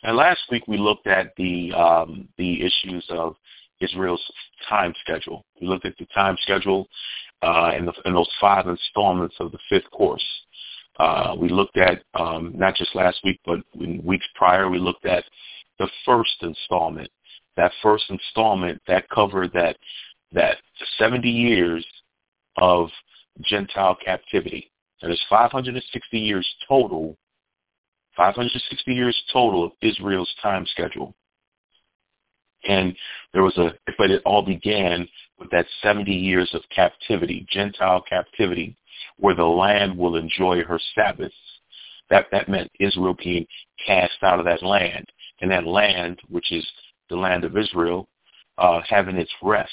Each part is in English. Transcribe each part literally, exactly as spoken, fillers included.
And last week we looked at the um, the issues of Israel's time schedule. We looked at the time schedule uh, in, the, in those five installments of the fifth course. Uh, we looked at, um, not just last week, but in weeks prior, we looked at the first installment. That first installment, that covered that that seventy years of Gentile captivity. And there's five hundred sixty years total, five hundred sixty years total of Israel's time schedule. And there was a, but it all began with that seventy years of captivity, Gentile captivity, where the land will enjoy her Sabbaths. That that meant Israel being cast out of that land, and that land, which is the land of Israel, uh, having its rest,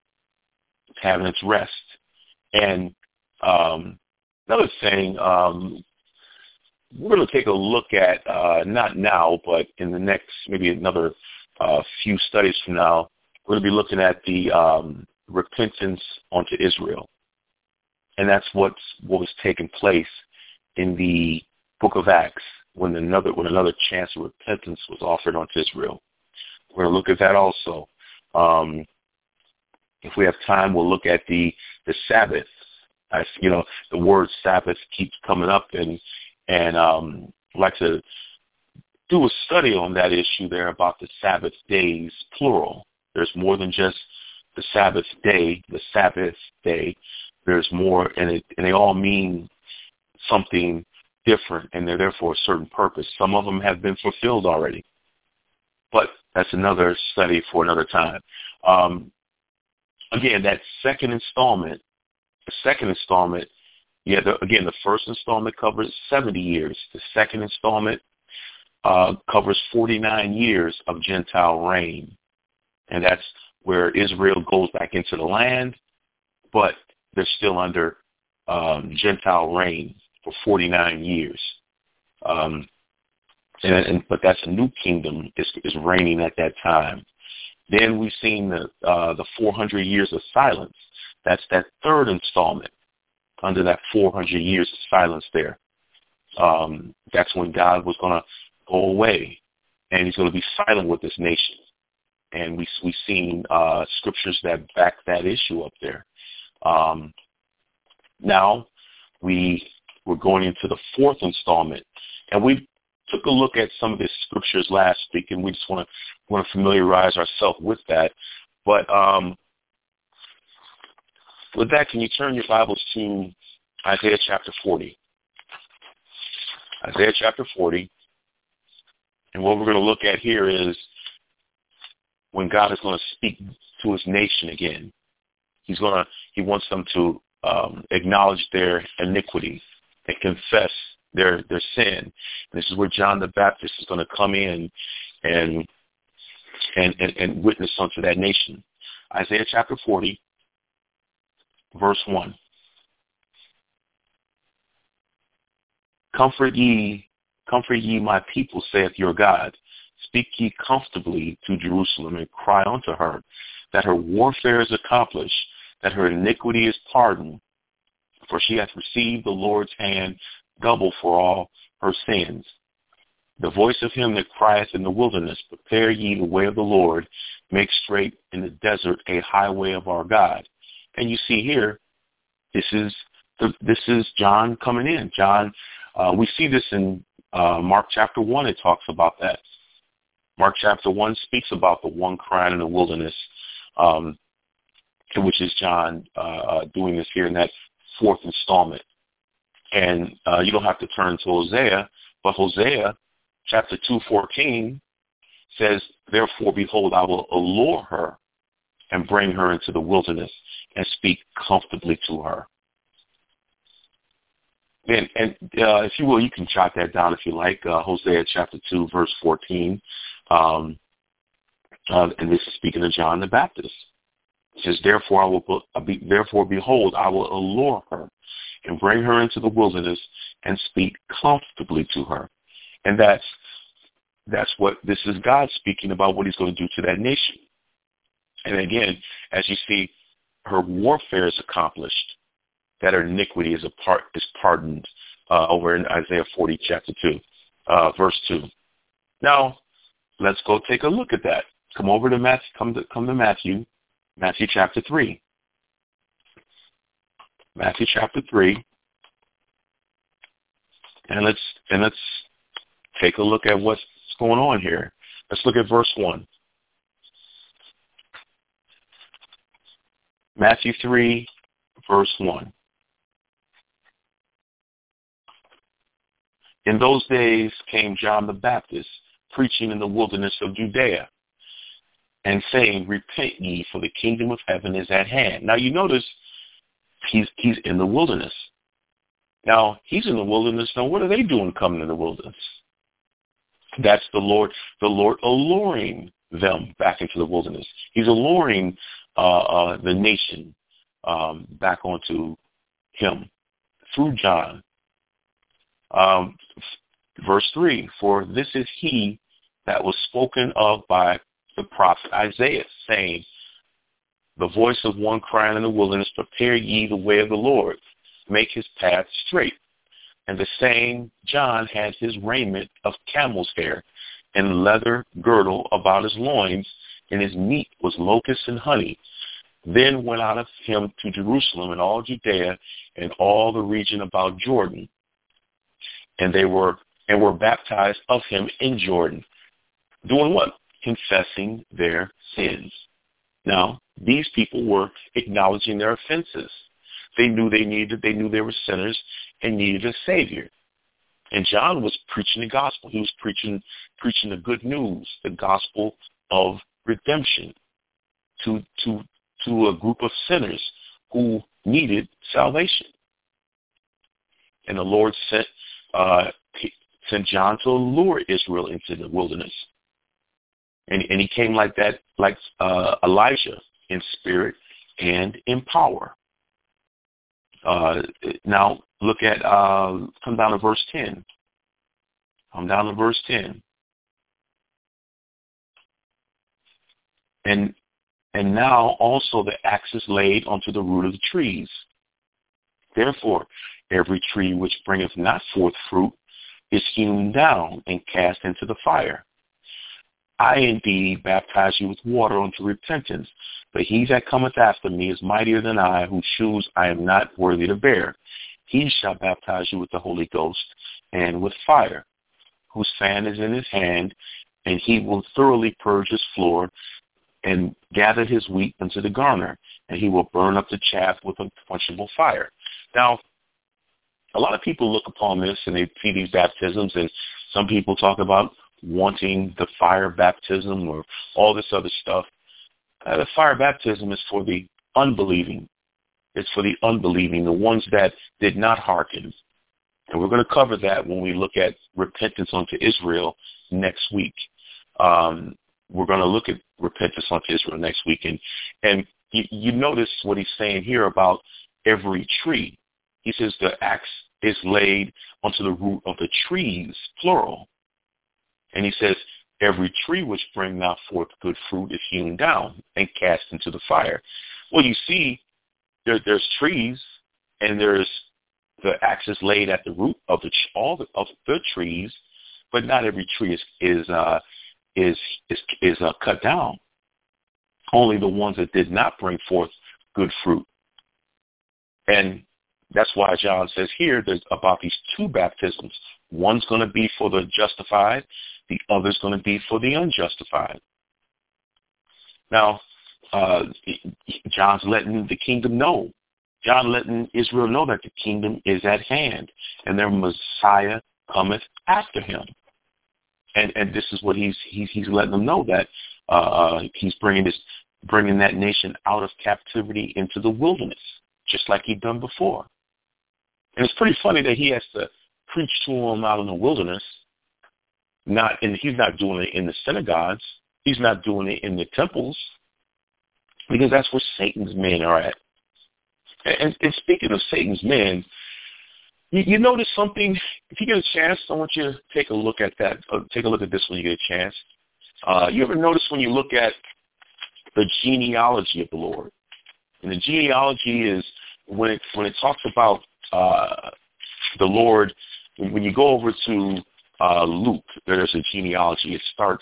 having its rest. And um, another thing, um, we're going to take a look at, uh, not now, but in the next, maybe another uh, few studies from now, we're going to be looking at the um, repentance onto Israel. And that's what's, what was taking place in the book of Acts when another, when another chance of repentance was offered onto Israel. We're going to look at that also. Um, if we have time, we'll look at the, the Sabbath. I, you know, the word Sabbath keeps coming up, and and um, I'd like to do a study on that issue there about the Sabbath days, plural. There's more than just the Sabbath day, the Sabbath day. There's more, and, it, and they all mean something different, and they're there for a certain purpose. Some of them have been fulfilled already, but that's another study for another time. Um, again, that second installment, the second installment, yeah, the, again, the first installment covers seventy years. The second installment uh, covers forty-nine years of Gentile reign. And that's where Israel goes back into the land, but they're still under um, Gentile reign for forty-nine years. Um, and, and But that's a new kingdom is, is reigning at that time. Then we've seen the uh, the four hundred years of silence. That's that third installment under that four hundred years of silence there. Um, that's when God was going to go away, and he's going to be silent with this nation. And we, we've seen uh, scriptures that back that issue up there. Um, now, we, we're going into the fourth installment, and we took a look at some of the scriptures last week, and we just want to want to familiarize ourselves with that. But um, with that, can you turn your Bibles to Isaiah chapter forty? Isaiah chapter forty. And what we're going to look at here is when God is going to speak to his nation again. He's going to, he wants them to um, acknowledge their iniquity and confess their their sin. And this is where John the Baptist is going to come in and and, and, and witness unto that nation. Isaiah chapter forty, verse one. Comfort ye, comfort ye my people, saith your God. Speak ye comfortably to Jerusalem, and cry unto her, that her warfare is accomplished, that her iniquity is pardoned, for she hath received the Lord's hand double for all her sins. The voice of him that crieth in the wilderness, prepare ye the way of the Lord, make straight in the desert a highway of our God. And you see here, this is the, this is John coming in. John, uh, we see this in uh, Mark chapter one. It talks about that. Mark chapter one speaks about the one crying in the wilderness, um, which is John uh, doing this here in that fourth installment. And uh, you don't have to turn to Hosea, but Hosea chapter two fourteen says, therefore, behold, I will allure her and bring her into the wilderness and speak comfortably to her. And, and uh, if you will, you can jot that down if you like. Uh, Hosea chapter two, verse fourteen. Um, uh, and this is speaking of John the Baptist. It says, therefore, I will be, therefore, behold, I will allure her and bring her into the wilderness and speak comfortably to her. And that's that's what this is God speaking about, what he's going to do to that nation. And again, as you see, her warfare is accomplished, that her iniquity is a part is pardoned uh, over in Isaiah forty, chapter two, uh, verse two. Now, let's go take a look at that. Come over to Matthew, come to, come to Matthew, Matthew chapter three. Matthew chapter three. And let's, and let's take a look at what's going on here. Let's look at verse one. Matthew three, verse one. In those days came John the Baptist, preaching in the wilderness of Judea, and saying, repent ye, for the kingdom of heaven is at hand. Now you notice he's he's in the wilderness. Now he's in the wilderness. Now what are they doing coming in the wilderness? That's the Lord, the Lord alluring them back into the wilderness. He's alluring uh, uh, the nation um, back onto him through John. Um, verse three, for this is he that was spoken of by the prophet Isaiah, saying, the voice of one crying in the wilderness, prepare ye the way of the Lord, make his path straight. And the same John had his raiment of camel's hair, and leather girdle about his loins, and his meat was locusts and honey. Then went out of him to Jerusalem and all Judea and all the region about Jordan. And they were and were baptized of him in Jordan. Doing what? Confessing their sins. Now, these people were acknowledging their offenses. They knew they needed, they knew they were sinners and needed a Savior. And John was preaching the gospel. He was preaching, preaching the good news, the gospel of redemption to, to, to a group of sinners who needed salvation. And the Lord sent, uh, sent John to lure Israel into the wilderness. And, and he came like that, like uh, Elijah, in spirit and in power. Uh, now, look at, uh, come down to verse ten. Come down to verse ten. And and now also the axe is laid unto the root of the trees. Therefore, every tree which bringeth not forth fruit is hewn down and cast into the fire. I indeed baptize you with water unto repentance, but he that cometh after me is mightier than I, whose shoes I am not worthy to bear. He shall baptize you with the Holy Ghost and with fire, whose fan is in his hand, and he will thoroughly purge his floor and gather his wheat into the garner, and he will burn up the chaff with a quenchable fire. Now, a lot of people look upon this and they see these baptisms, and some people talk about wanting the fire baptism or all this other stuff. Uh, the fire baptism is for the unbelieving. It's for the unbelieving, the ones that did not hearken. And we're going to cover that when we look at repentance unto Israel next week. Um, we're going to look at repentance unto Israel next week. And, and you, you notice what he's saying here about every tree. He says the axe is laid onto the root of the trees, plural. And he says, every tree which bring not forth good fruit is hewn down and cast into the fire. Well, you see, there, there's trees, and there's the axe is laid at the root of the all the, of the trees, but not every tree is is uh, is is is uh, cut down. Only the ones that did not bring forth good fruit. And that's why John says here there's about these two baptisms. One's going to be for the justified. The other's going to be for the unjustified. Now, uh, John's letting the kingdom know. John letting Israel know that the kingdom is at hand, and their Messiah cometh after him. And and this is what he's he's he's letting them know, that uh, he's bringing this bringing that nation out of captivity into the wilderness, just like he'd done before. And it's pretty funny that he has to preach to them out in the wilderness. Not and he's not doing it in the synagogues. He's not doing it in the temples, because that's where Satan's men are at. And, and speaking of Satan's men, you, you notice something. If you get a chance, I want you to take a look at that. Uh, take a look at this when you get a chance. Uh, you ever notice when you look at the genealogy of the Lord? And the genealogy is when it when it talks about uh, the Lord. When you go over to Uh, Luke, there's a genealogy. It starts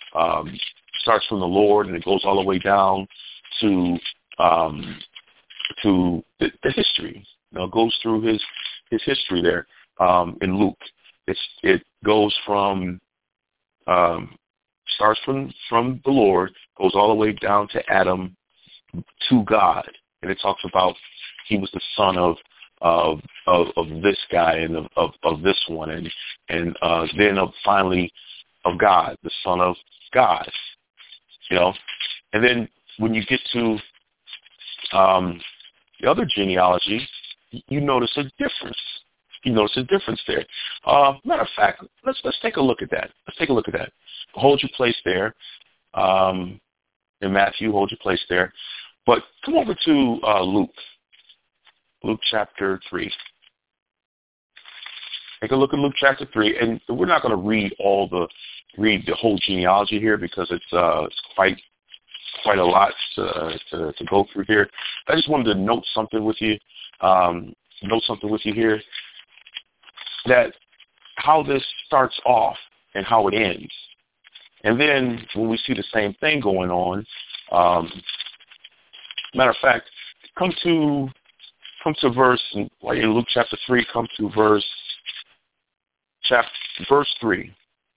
um, starts from the Lord and it goes all the way down to um, to the, the history. You know, it goes through his his history there um, in Luke. It's it goes from um, starts from from the Lord, goes all the way down to Adam, to God, and it talks about he was the son of of of, of this guy and of, of, of this one, and and uh, then of finally of God, the son of God, you know. And then when you get to um, the other genealogy, you notice a difference. You notice a difference there. Uh, matter of fact, let's let's take a look at that. Let's take a look at that. Hold your place there. Um, in Matthew, hold your place there. But come over to uh, Luke. Luke chapter three. Take a look at Luke chapter three, and we're not going to read all the read the whole genealogy here because it's uh, it's quite quite a lot to, to to go through here. I just wanted to note something with you. Um, note something with you here. That how this starts off and how it ends. And then when we see the same thing going on, um, matter of fact, come to come to verse, while you're in Luke chapter three, come to verse chapter verse three.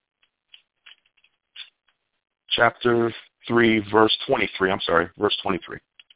Chapter three, verse twenty-three. I'm sorry, verse twenty-three.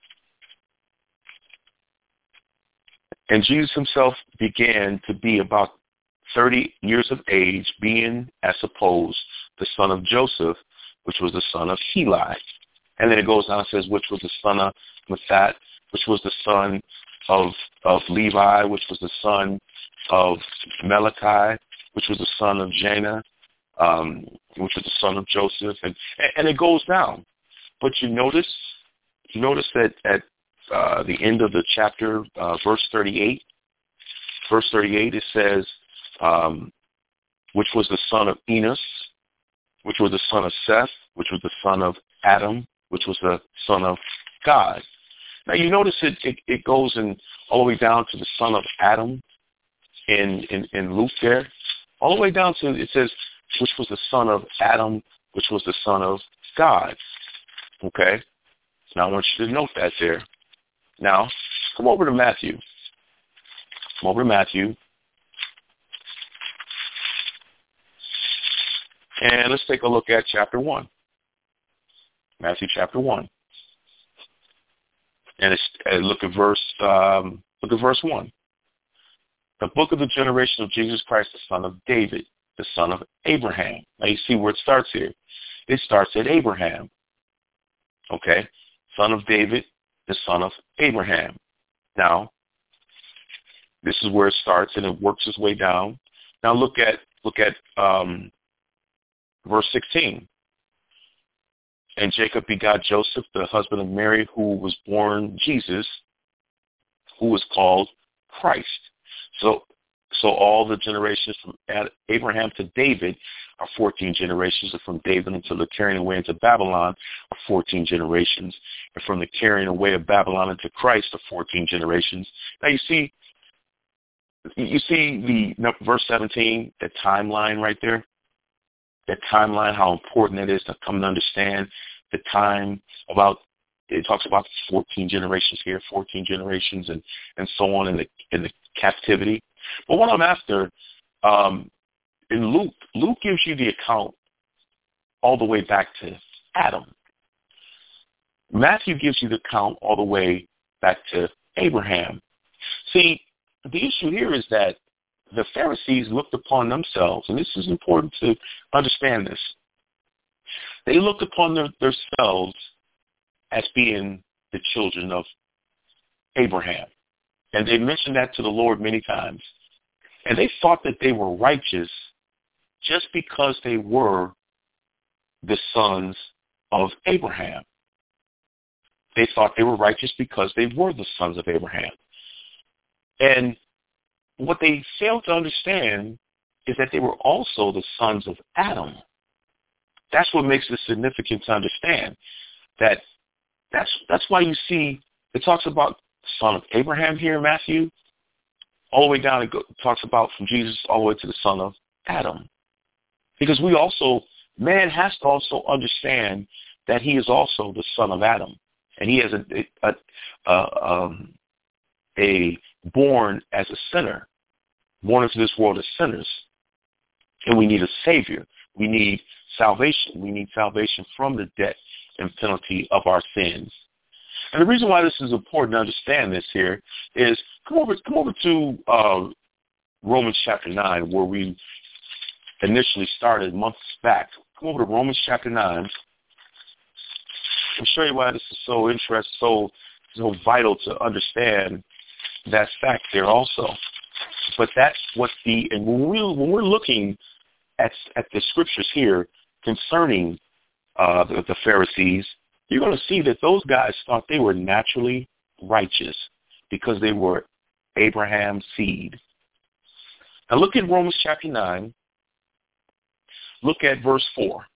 And Jesus himself began to be about thirty years of age, being, as supposed, the son of Joseph, which was the son of Heli. And then it goes on and says, which was the son of Mathat, which was the son of, of Levi, which was the son of Malachi, which was the son of Jana, um, which was the son of Joseph. And, and it goes down. But you notice, you notice that at uh, the end of the chapter, uh, verse thirty-eight, verse thirty-eight, it says, Um, which was the son of Enos, which was the son of Seth, which was the son of Adam, which was the son of God. Now you notice it, it, it goes in all the way down to the son of Adam in, in, in Luke there, all the way down to, it says, which was the son of Adam, which was the son of God. Okay? Now I want you to note that there. Now, come over to Matthew. Come over to Matthew. And let's take a look at chapter one. Matthew chapter one. And it's, uh, look at verse um, look at verse one. The book of the generation of Jesus Christ, the son of David, the son of Abraham. Now you see where it starts here. It starts at Abraham. Okay? Son of David, the son of Abraham. Now, this is where it starts and it works its way down. Now look at look at um, verse sixteen. And Jacob begot Joseph, the husband of Mary, who was born Jesus, who was called Christ. So so all the generations from Abraham to David are fourteen generations, and from David until the carrying away into Babylon are fourteen generations, and from the carrying away of Babylon into Christ are fourteen generations. Now you see, you see the verse seventeen, the timeline right there. That timeline, how important it is to come to understand the time about, it talks about fourteen generations here, fourteen generations, and, and so on in the in the captivity. But what I'm after, um, in Luke, Luke gives you the account all the way back to Adam. Matthew gives you the account all the way back to Abraham. See, the issue here is that the Pharisees looked upon themselves, and this is important to understand this. They looked upon their, themselves as being the children of Abraham. And they mentioned that to the Lord many times. And they thought that they were righteous just because they were the sons of Abraham. They thought they were righteous because they were the sons of Abraham. And what they failed to understand is that they were also the sons of Adam. That's what makes it significant to understand. That that's that's why you see it talks about the son of Abraham here in Matthew, all the way down it, go, it talks about from Jesus all the way to the son of Adam. Because we also man has to also understand that he is also the son of Adam, and he has a, a, a, um, a born as a sinner, born into this world as sinners, and we need a savior. We need salvation. We need salvation from the debt and penalty of our sins. And the reason why this is important to understand this here is come over, come over to uh, Romans chapter nine, where we initially started months back. Come over to Romans chapter nine. I'll show you why this is so interesting, so so vital to understand that fact there also. But that's what the and when we when we're looking at at the scriptures here concerning uh, the, the Pharisees, you're going to see that those guys thought they were naturally righteous because they were Abraham's seed. Now look at Romans chapter nine. Look at verse four.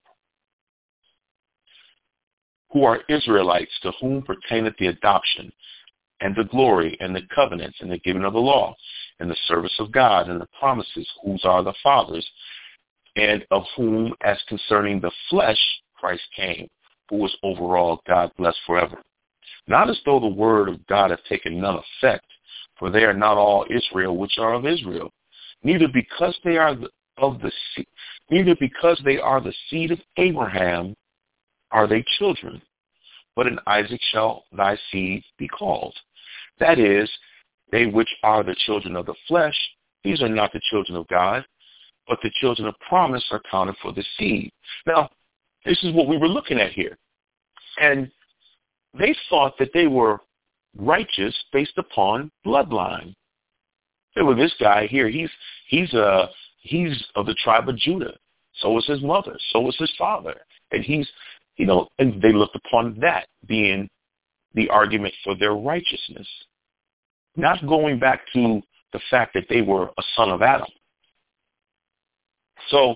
Who are Israelites, to whom pertaineth the adoption and the glory and the covenants and the giving of the law and the service of God and the promises, whose are the fathers, and of whom, as concerning the flesh, Christ came, who was overall God blessed forever. Not as though the word of God hath taken none effect, for they are not all Israel which are of Israel, neither because they are of the seed, neither because they are the seed of Abraham are they children, but in Isaac shall thy seed be called. That is, they which are the children of the flesh, these are not the children of God, but the children of promise are counted for the seed. Now, this is what we were looking at here. And they thought that they were righteous based upon bloodline. Hey, well, this guy here, he's he's uh he's of the tribe of Judah. So was his mother. So was his father. And he's, you know, and they looked upon that being the argument for their righteousness. Not going back to the fact that they were a son of Adam. So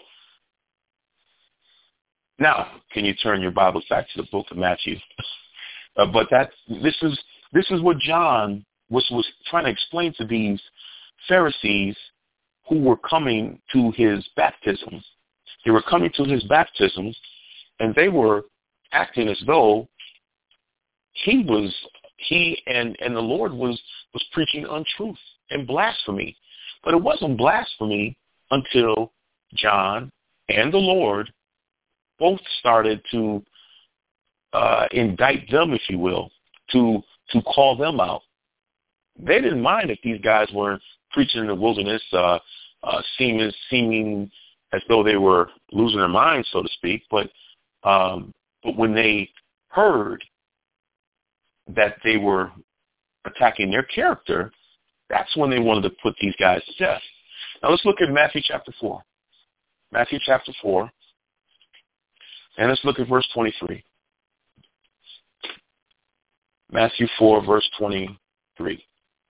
now, can you turn your Bibles back to the book of Matthew? uh, but that this is this is what John was was trying to explain to these Pharisees who were coming to his baptism. They were coming to his baptism, and they were acting as though he was he and, and the Lord was was preaching untruth and blasphemy. But it wasn't blasphemy until John and the Lord both started to uh, indict them, if you will, to to call them out. They didn't mind if these guys were preaching in the wilderness, uh, uh, seeming seeming as though they were losing their minds, so to speak. But um, but when they heard that they were attacking their character, that's when they wanted to put these guys to death. Now let's look at Matthew chapter four. Matthew chapter four. And let's look at verse twenty-three. Matthew four, verse twenty-three.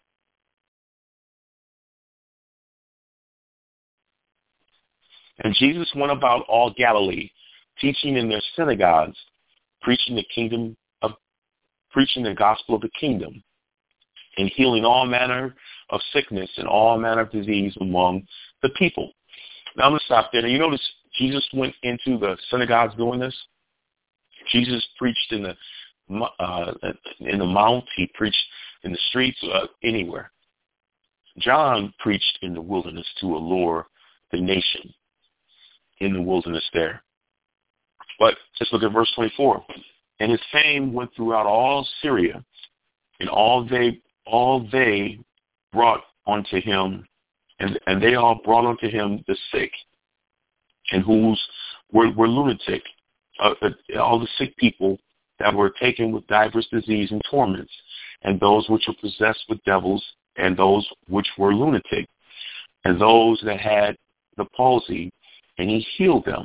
And Jesus went about all Galilee, teaching in their synagogues, preaching the kingdom of, preaching the gospel of the kingdom, and healing all manner of sickness and all manner of disease among the people. Now I'm going to stop there. Now, you notice Jesus went into the synagogues doing this. Jesus preached in the uh, in the mount. He preached in the streets, uh, anywhere. John preached in the wilderness to allure the nation in the wilderness there. But let's look at verse twenty-four. And his fame went throughout all Syria, and all they all they brought unto him, and, and they all brought unto him the sick, and whose were, were lunatic, uh, uh, all the sick people that were taken with divers disease and torments, and those which were possessed with devils, and those which were lunatic, and those that had the palsy, and he healed them.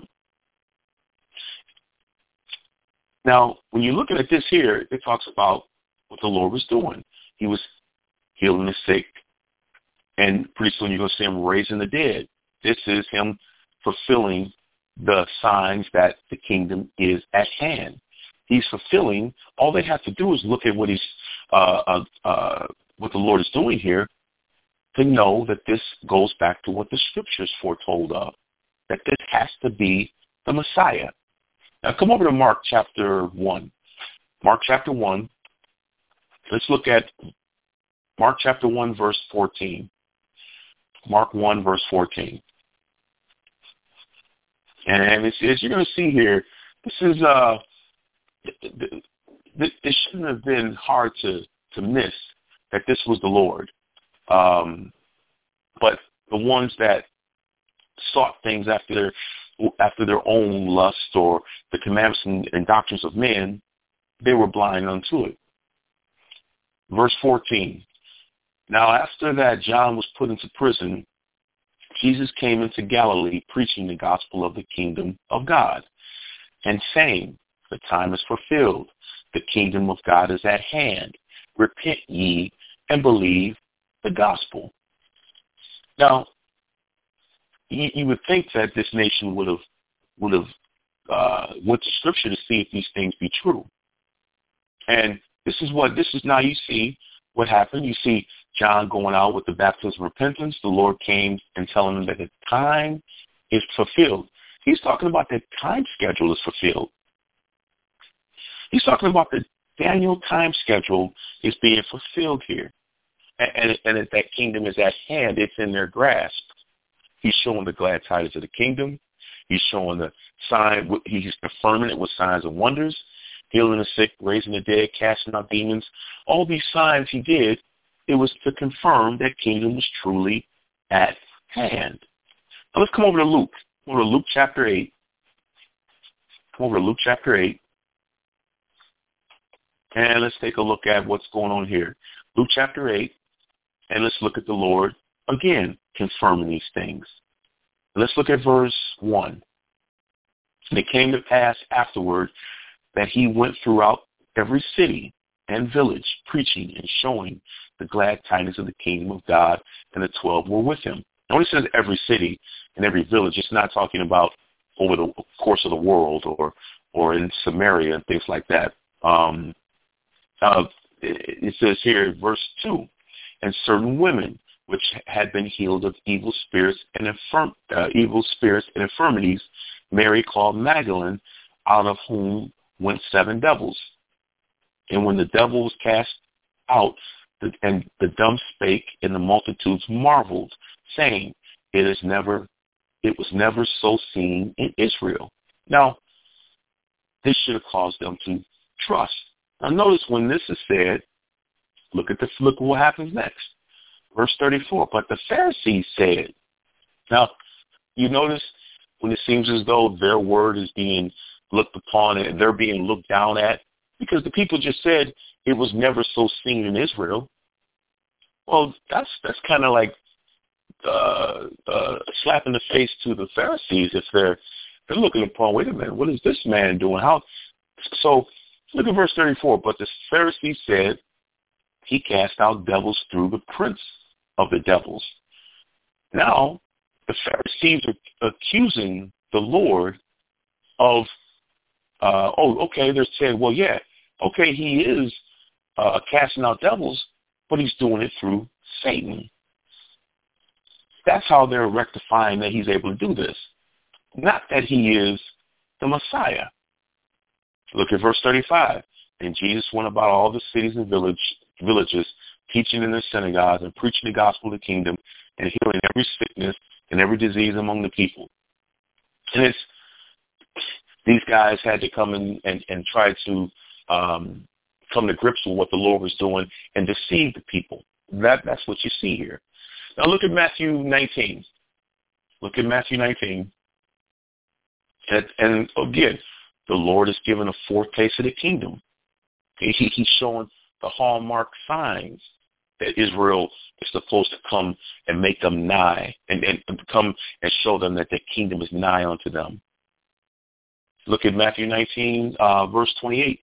Now, when you're looking at this here, it talks about what the Lord was doing. He was healing the sick, and pretty soon you're going to see him raising the dead. This is him fulfilling the signs that the kingdom is at hand. He's fulfilling. All they have to do is look at what he's, uh, uh, uh, what the Lord is doing here, to know that this goes back to what the scriptures foretold of, that this has to be the Messiah. Now come over to Mark chapter one. Mark chapter one. Let's look at Mark chapter one, verse fourteen. Mark one, verse fourteen. And it's, as you're going to see here, this is, uh, it shouldn't have been hard to, to miss that this was the Lord. Um, but the ones that sought things after their, after their own lust or the commandments and, and doctrines of men, they were blind unto it. Verse fourteen. Now after that John was put into prison, Jesus came into Galilee preaching the gospel of the kingdom of God and saying, the time is fulfilled. The kingdom of God is at hand. Repent ye and believe the gospel. Now, you, you would think that this nation would have would have uh, went to Scripture to see if these things be true. And this is what this is now. You see what happened. You see John going out with the baptism of repentance. The Lord came and telling him that the time is fulfilled. He's talking about the time schedule is fulfilled. He's talking about the Daniel time schedule is being fulfilled here. And, and, and that, that kingdom is at hand. It's in their grasp. He's showing the glad tidings of the kingdom. He's showing the sign. He's confirming it with signs and wonders, healing the sick, raising the dead, casting out demons. All these signs he did, it was to confirm that kingdom was truly at hand. Now let's come over to Luke. Come over to Luke chapter eight. Come over to Luke chapter eight. And let's take a look at what's going on here. Luke chapter eight. And let's look at the Lord, again, confirming these things. Let's look at verse one. And it came to pass afterward that he went throughout every city and village, preaching and showing the glad tidings of the kingdom of God, and the twelve were with him. Now, when it says every city and every village, it's not talking about over the course of the world or or in Samaria and things like that. Um, uh, it, it says here, verse two, and certain women which had been healed of evil spirits and infirm, uh, evil spirits and infirmities, Mary called Magdalene, out of whom went seven devils. And when the devil was cast out, the, and the dumb spake, and the multitudes marveled, saying, "It is never, it was never so seen in Israel." Now, this should have caused them to trust. Now, notice when this is said, look at the look at what happens next. Verse thirty-four. But the Pharisees said. Now, you notice when it seems as though their word is being looked upon and they're being looked down at, because the people just said it was never so seen in Israel. Well, that's that's kind of like uh, uh, a slap in the face to the Pharisees if they're they're looking upon. Wait a minute, what is this man doing? How? So look at verse thirty-four. But the Pharisees said, he cast out devils through the prince of the devils. Now the Pharisees are accusing the Lord of. Uh, oh, okay, they're saying, well, yeah, okay, he is uh, casting out devils, but he's doing it through Satan. That's how they're rectifying that he's able to do this. Not that he is the Messiah. Look at verse thirty-five. And Jesus went about all the cities and village, villages, teaching in their synagogues and preaching the gospel of the kingdom and healing every sickness and every disease among the people. And it's these guys had to come in and, and try to um, come to grips with what the Lord was doing and deceive the people. That That's what you see here. Now look at Matthew nineteen. Look at Matthew nineteen. And, and again, the Lord is giving a foretaste of the kingdom. He, he's showing the hallmark signs that Israel is supposed to come and make them nigh and, and come and show them that the kingdom is nigh unto them. Look at Matthew nineteen, uh, verse twenty-eight.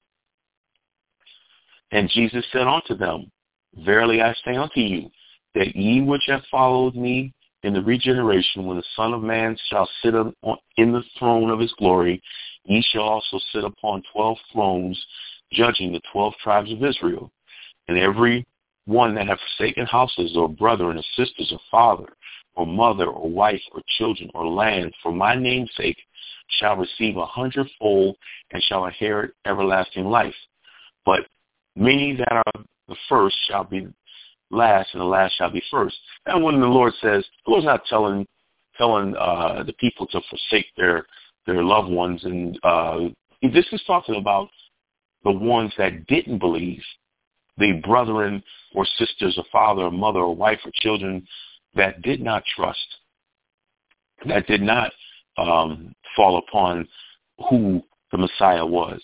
And Jesus said unto them, Verily I say unto you, that ye which have followed me in the regeneration, when the Son of Man shall sit on, in the throne of his glory, ye shall also sit upon twelve thrones, judging the twelve tribes of Israel. And every one that have forsaken houses, or brethren, or sisters, or father, or mother or wife or children or land for my name's sake shall receive a hundredfold and shall inherit everlasting life. But many that are the first shall be last, and the last shall be first. And when the Lord says, the Lord's not telling telling uh, the people to forsake their their loved ones, and uh, this is talking about the ones that didn't believe, the brethren or sisters or father or mother or wife or children that did not trust, that did not um, fall upon who the Messiah was.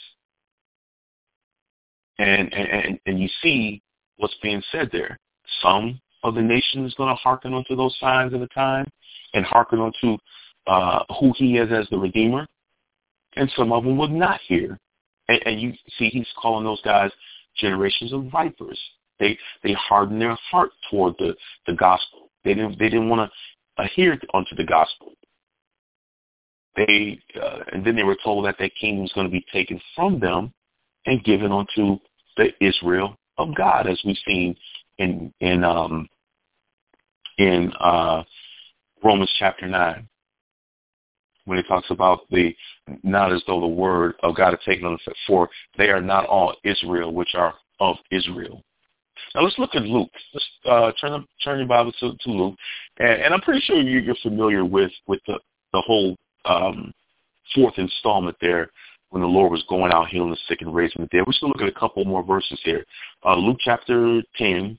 And, and, and you see what's being said there. Some of the nation is going to hearken unto those signs of the time and hearken unto uh, who he is as the Redeemer. And some of them would not hear. And, and you see he's calling those guys generations of vipers. They they hardened their heart toward the, the gospel. They didn't they didn't want to adhere unto the gospel. They uh, and then they were told that their kingdom was going to be taken from them and given unto the Israel of God, as we've seen in in um, in uh, Romans chapter nine, when it talks about the not as though the word of God is taken on the for they are not all Israel, which are of Israel. Now let's look at Luke. Let's uh, turn turn your Bible to, to Luke, and, and I'm pretty sure you, you're familiar with with the the whole um, fourth installment there, when the Lord was going out healing the sick and raising the dead. We're just going to look at a couple more verses here. Uh, Luke chapter ten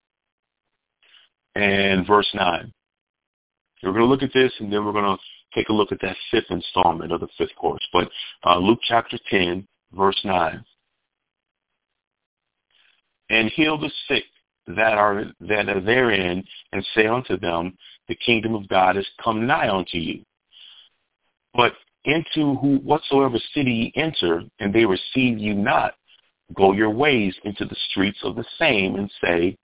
and verse nine. We're going to look at this, and then we're going to take a look at that fifth installment of the fifth course. But uh, Luke chapter ten, verse nine. And heal the sick that are that are therein, and say unto them, the kingdom of God is come nigh unto you. But into who whatsoever city ye enter, and they receive you not, go your ways into the streets of the same, and say,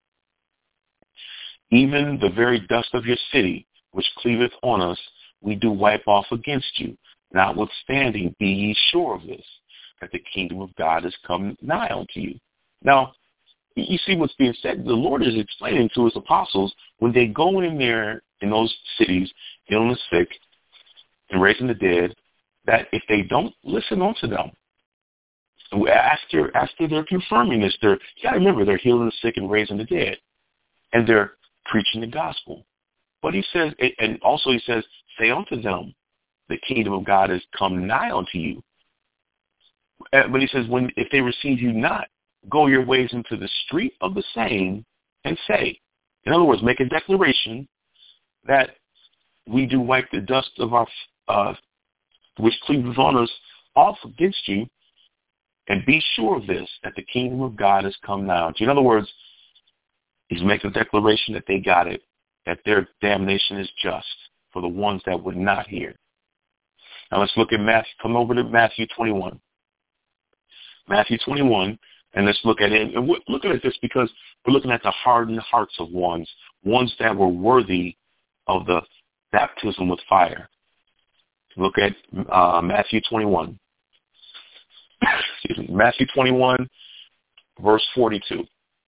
even the very dust of your city, which cleaveth on us, we do wipe off against you. Notwithstanding, be ye sure of this, that the kingdom of God is come nigh unto you. Now, you see what's being said. The Lord is explaining to his apostles, when they go in there in those cities, healing the sick and raising the dead, that if they don't listen unto them, after after they're confirming this, they're you got to remember they're healing the sick and raising the dead, and they're preaching the gospel. But he says, and also he says, say unto them, the kingdom of God is come nigh unto you. But he says, when if they receive you not, go your ways into the street of the same, and say, in other words, make a declaration that we do wipe the dust of our uh, which cleaveth on us off against you, and be sure of this, that the kingdom of God has come nigh unto you. In other words, he's making a declaration that they got it, that their damnation is just for the ones that would not hear. Now let's look at Matthew. Come over to Matthew twenty-one. Matthew twenty-one, and let's look at it. And we're looking at this because we're looking at the hardened hearts of ones, ones that were worthy of the baptism with fire. Look at uh, Matthew twenty-one. Excuse me, Matthew twenty-one, verse forty-two.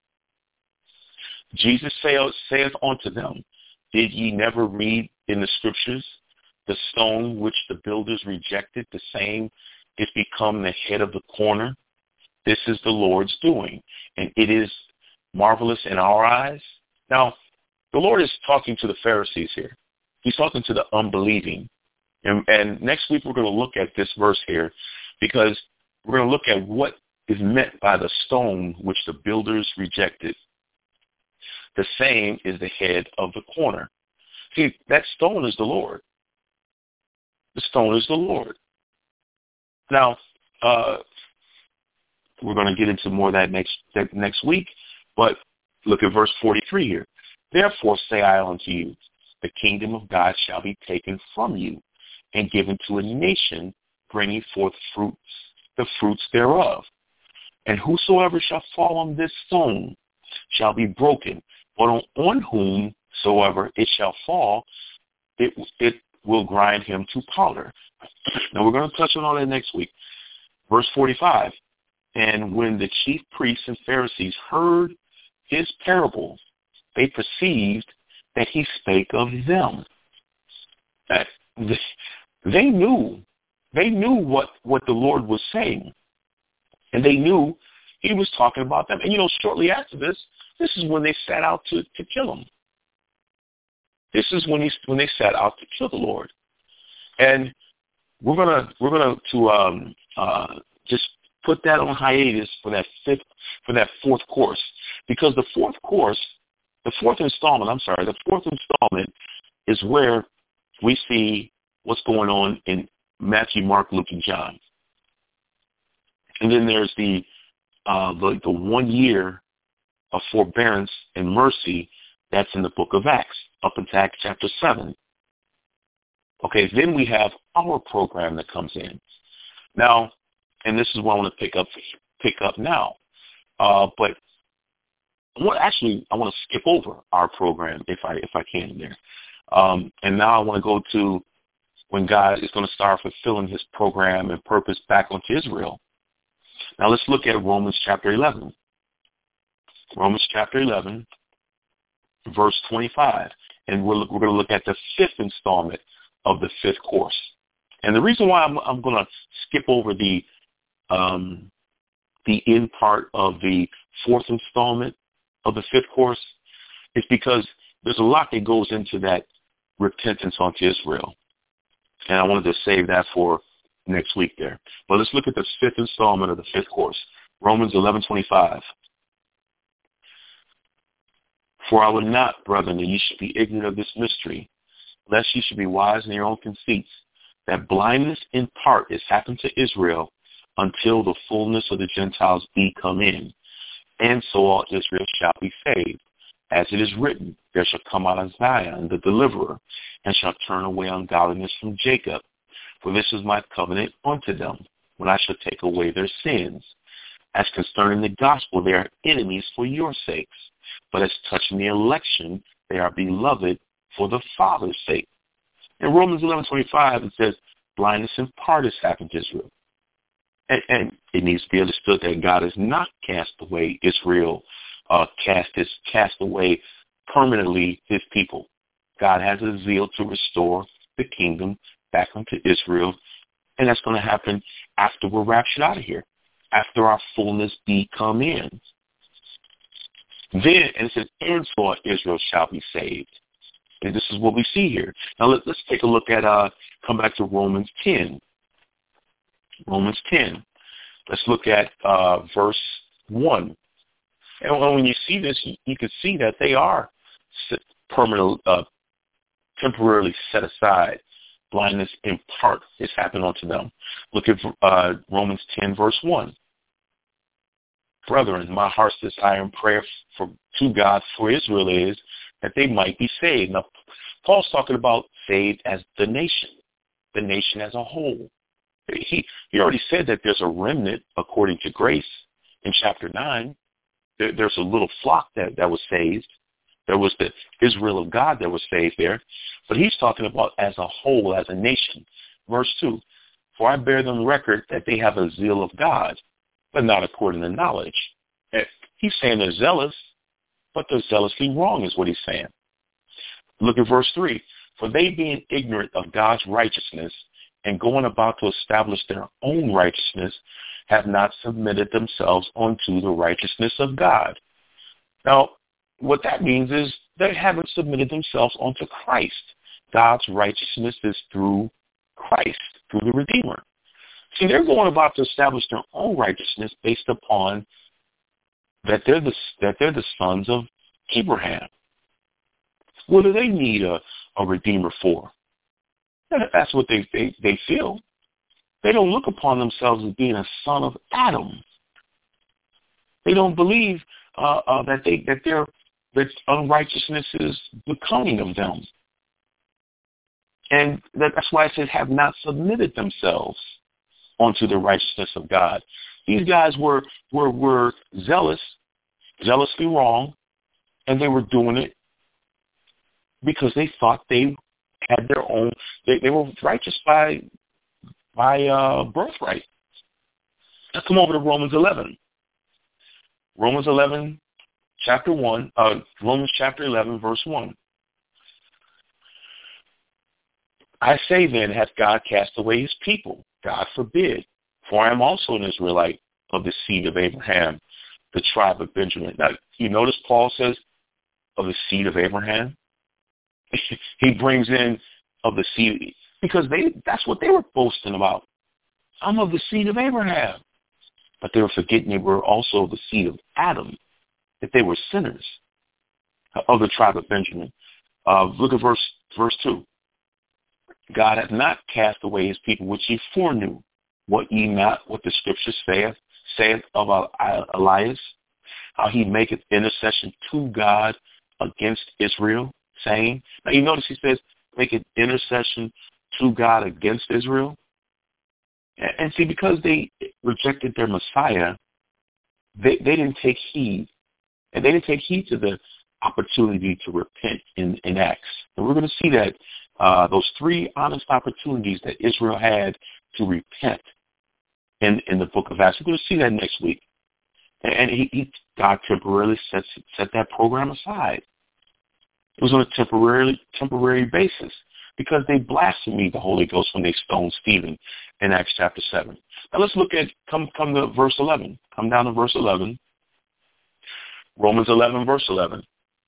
Jesus saith unto them, did ye never read in the scriptures, the stone which the builders rejected, the same is become the head of the corner? This is the Lord's doing, and it is marvelous in our eyes. Now, the Lord is talking to the Pharisees here. He's talking to the unbelieving. And, and next week we're going to look at this verse here, because we're going to look at what is meant by the stone which the builders rejected. The same is the head of the corner. See, that stone is the Lord. The stone is the Lord. Now, uh, we're going to get into more of that next that next week, but look at verse forty-three here. Therefore say I unto you, the kingdom of God shall be taken from you, and given to a nation bringing forth fruits, the fruits thereof. And whosoever shall fall on this stone shall be broken, but on, on whomsoever it shall fall, it it will grind him to powder. Now we're going to touch on all that next week. Verse forty-five. And when the chief priests and Pharisees heard his parable, they perceived that he spake of them. That they knew, they knew what, what the Lord was saying, and they knew he was talking about them. And, you know, shortly after this, this is when they set out to, to kill him. This is when he, when they set out to kill the Lord. And we're gonna we're gonna to um, uh, just put that on hiatus for that fifth for that fourth course, because the fourth course, the fourth installment. I'm sorry, the fourth installment is where we see what's going on in Matthew, Mark, Luke, and John. And then there's the uh, the, the one year of forbearance and mercy that's in the book of Acts, up into Acts chapter seven. Okay, then we have our program that comes in. Now, and this is what I want to pick up pick up now. Uh, but I want, actually, I want to skip over our program if I if I can there. Um, and now I want to go to when God is going to start fulfilling his program and purpose back onto Israel. Now let's look at Romans chapter eleven. Romans chapter eleven, verse twenty-five. And we're, we're going to look at the fifth installment of the fifth course. And the reason why I'm, I'm going to skip over the um, the end part of the fourth installment of the fifth course is because there's a lot that goes into that repentance unto Israel. And I wanted to save that for next week there. But let's look at the fifth installment of the fifth course, Romans eleven twenty-five. For I would not, brethren, that ye should be ignorant of this mystery, lest ye should be wise in your own conceits, that blindness in part is happened to Israel until the fullness of the Gentiles be come in. And so all Israel shall be saved. As it is written, there shall come out of Zion the deliverer, and shall turn away ungodliness from Jacob. For this is my covenant unto them, when I shall take away their sins. As concerning the gospel, they are enemies for your sakes. But as touching the election, they are beloved for the Father's sake. In Romans eleven twenty-five, it says, blindness in part has happened to Israel. And, and it needs to be understood that God has not cast away Israel, uh, cast, his, cast away permanently his people. God has a zeal to restore the kingdom back unto Israel, and that's going to happen after we're raptured out of here, after our fullness be come in. Then, and it says, and so Israel shall be saved. And this is what we see here. Now let, let's take a look at, uh, come back to Romans ten. Romans ten. Let's look at uh, verse one. And when you see this, you, you can see that they are permanent, uh, temporarily set aside. Blindness in part has happened unto them. Look at uh, Romans ten, verse one. Brethren, my heart's desire and prayer for to God for Israel is that they might be saved. Now, Paul's talking about saved as the nation, the nation as a whole. He he already said that there's a remnant according to grace in chapter nine. There, there's a little flock that, that was saved. There was the Israel of God that was saved there. But he's talking about as a whole, as a nation. Verse two, for I bear them record that they have a zeal of God, but not according to knowledge. He's saying they're zealous, but they're zealously wrong is what he's saying. Look at verse three. For they being ignorant of God's righteousness and going about to establish their own righteousness have not submitted themselves unto the righteousness of God. Now, what that means is they haven't submitted themselves unto Christ. God's righteousness is through Christ, through the Redeemer. See, they're going about to establish their own righteousness based upon that they're the that they're the sons of Abraham. What do they need a, a Redeemer for? That's what they, they, they feel. They don't look upon themselves as being a son of Adam. They don't believe uh, uh, that they that their that unrighteousness is becoming of them. And that, that's why it says have not submitted themselves onto the righteousness of God. These guys were were were zealous, zealously wrong, and they were doing it because they thought they had their own. They, they were righteous by by uh, birthright. Let's come over to Romans eleven. Romans eleven, chapter one. Uh, Romans chapter eleven, verse one. I say then, hath God cast away his people? God forbid. For I am also an Israelite of the seed of Abraham, the tribe of Benjamin. Now, you notice Paul says, of the seed of Abraham? He brings in of the seed, because they that's what they were boasting about. I'm of the seed of Abraham. But they were forgetting they were also the seed of Adam, that they were sinners of the tribe of Benjamin. Uh, look at verse verse two. God hath not cast away his people which ye foreknew. What ye not what the scripture saith, saith of Elias, how he maketh intercession to God against Israel, saying. Now you notice he says, maketh intercession to God against Israel. And see, because they rejected their Messiah, they, they didn't take heed. And they didn't take heed to the opportunity to repent in, in Acts. And we're going to see that uh, those three honest opportunities that Israel had to repent in, in the book of Acts. We're going to see that next week. And, and he, he, God temporarily set, set that program aside. It was on a temporary, temporary basis, because they blasphemed the Holy Ghost when they stoned Stephen in Acts chapter seven. Now let's look at, come come to verse eleven. Come down to verse eleven. Romans eleven, verse eleven.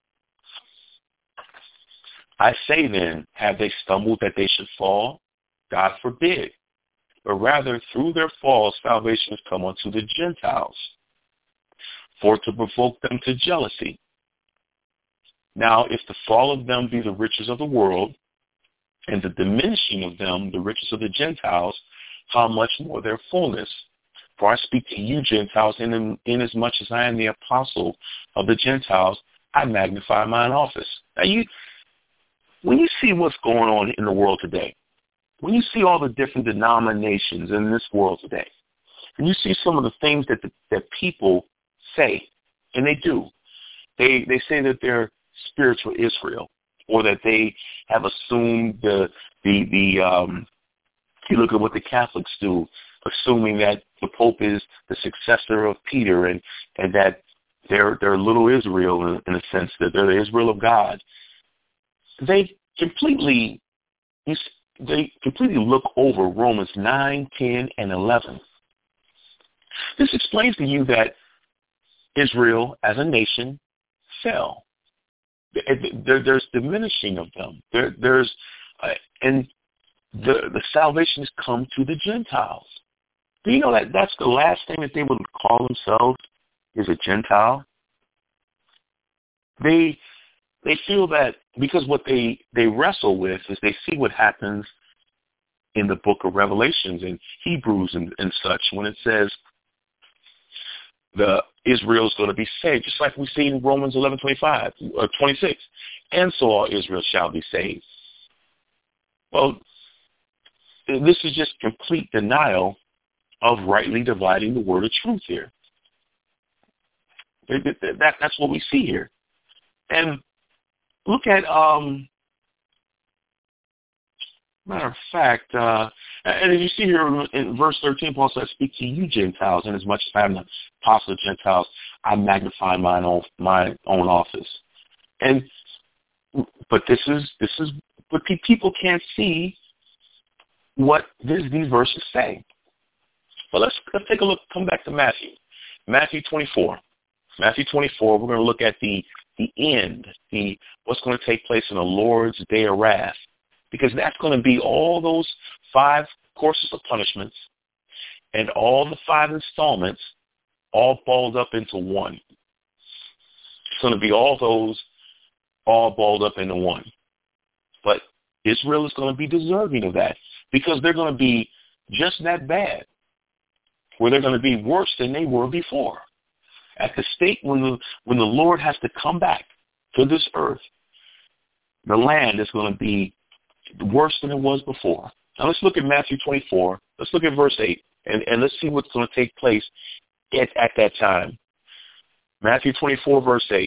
I say then, have they stumbled that they should fall? God forbid. But rather through their fall salvation has come unto the Gentiles, for to provoke them to jealousy. Now if the fall of them be the riches of the world, and the diminishing of them the riches of the Gentiles, how much more their fullness? For I speak to you Gentiles, in, inasmuch as I am the apostle of the Gentiles, I magnify mine office. Now you, when you see what's going on in the world today, when you see all the different denominations in this world today, and you see some of the things that the, that people say, and they do, they they say that they're spiritual Israel, or that they have assumed the the the um you look at what the Catholics do, assuming that the Pope is the successor of Peter, and and that they're they're little Israel in, in a sense, that they're the Israel of God. They completely they completely look over Romans nine, ten, and eleven. This explains to you that Israel as a nation fell. There, there's diminishing of them. There, there's, uh, and the the salvation has come to the Gentiles. Do you know that that's the last thing that they would call themselves, is a Gentile? They they feel that because what they, they wrestle with is they see what happens in the book of Revelations and Hebrews and, and such, when it says the Israel is going to be saved, just like we see in Romans eleven twenty-five or twenty-six, and so all Israel shall be saved. Well, this is just complete denial of rightly dividing the word of truth here. That, that, that's what we see here. And look at, um, matter of fact, uh, and as you see here in verse thirteen, Paul says, speak to you Gentiles, and as much as I am the apostle of Gentiles, I magnify mine own, my own office. And, but this is, this is, but people can't see what this, these verses say. But let's, let's take a look, come back to Matthew. Matthew twenty-four. Matthew twenty-four, we're going to look at the, the end, the what's going to take place in the Lord's day of wrath. Because that's going to be all those five courses of punishments and all the five installments all balled up into one. It's going to be all those all balled up into one. But Israel is going to be deserving of that, because they're going to be just that bad, where they're going to be worse than they were before. At the state when the, when the Lord has to come back to this earth, the land is going to be worse than it was before. Now let's look at Matthew twenty-four. Let's look at verse eight, and, and let's see what's going to take place at, at that time. Matthew twenty-four, verse eight.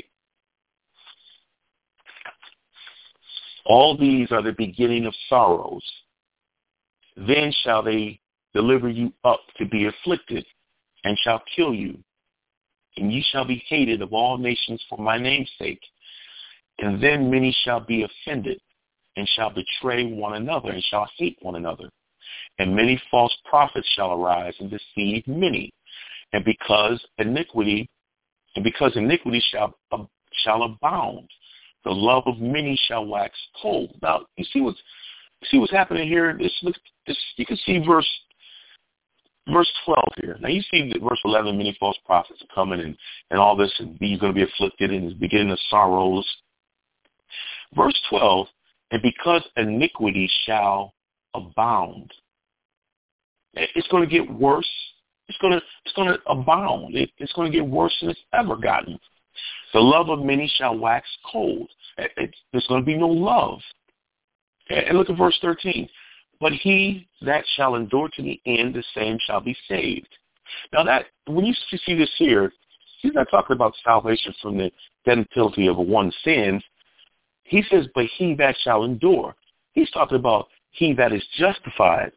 All these are the beginning of sorrows. Then shall they deliver you up to be afflicted, and shall kill you. And ye shall be hated of all nations for my name's sake. And then many shall be offended, and shall betray one another, and shall hate one another. And many false prophets shall arise and deceive many. And because iniquity, and because iniquity shall uh, shall abound, the love of many shall wax cold. Now, you see what's you see what's happening here. This, this you can see verse verse twelve here. Now you see that verse eleven. Many false prophets are coming, and and all this, and you're going to be afflicted, and is beginning of sorrows. Verse twelve. And because iniquity shall abound, it's going to get worse. It's going to it's going to abound. It, it's going to get worse than it's ever gotten. The love of many shall wax cold. It, it, there's going to be no love. And look at verse thirteen. But he that shall endure to the end, the same shall be saved. Now that when you see this here, he's not talking about salvation from the death and penalty of one's sins. He says, but he that shall endure. He's talking about he that is justified.